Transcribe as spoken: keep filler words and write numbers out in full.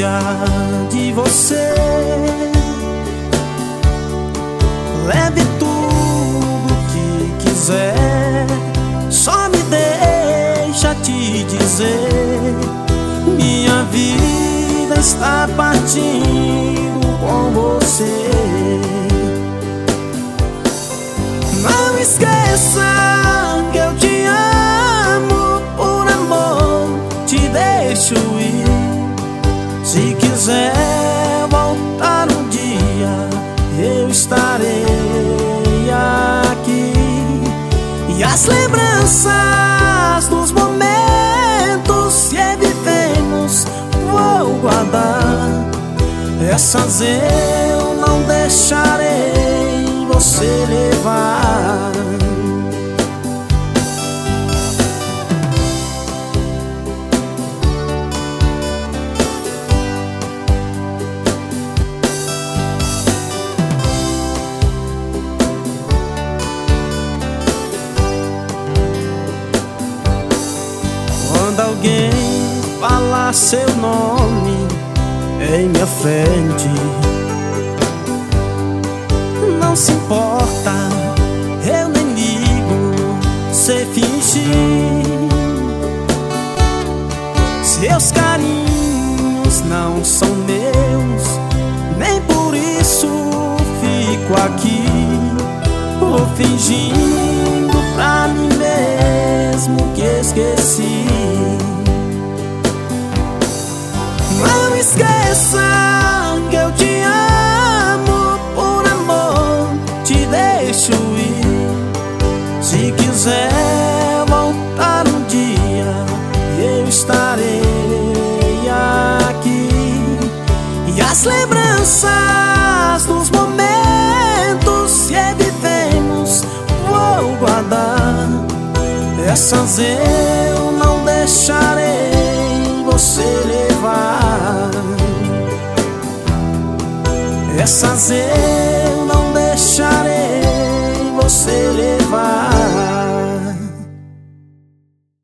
ausência de você. Leve tudo que quiser, só me deixa te dizer: minha vida está partindo com você. Não esqueça que eu te amo, por amor te deixo ir. Se quiser voltar um dia, eu estarei aqui. E as lembranças dos momentos que vivemos vou guardar. Essas eu não deixarei você levar. Quando alguém falar seu nome em minha frente, não se importa, eu nem ligo se fingir. Seus carinhos não são meus, nem por isso fico aqui. Vou fingindo pra mim mesmo que esqueci. Não esqueça que eu te amo, por amor te deixo ir. Se quiser voltar um dia, eu estarei aqui. E as lembranças dos momentos que vivemos vou guardar. Essas eu não deixarei você levar. Essas eu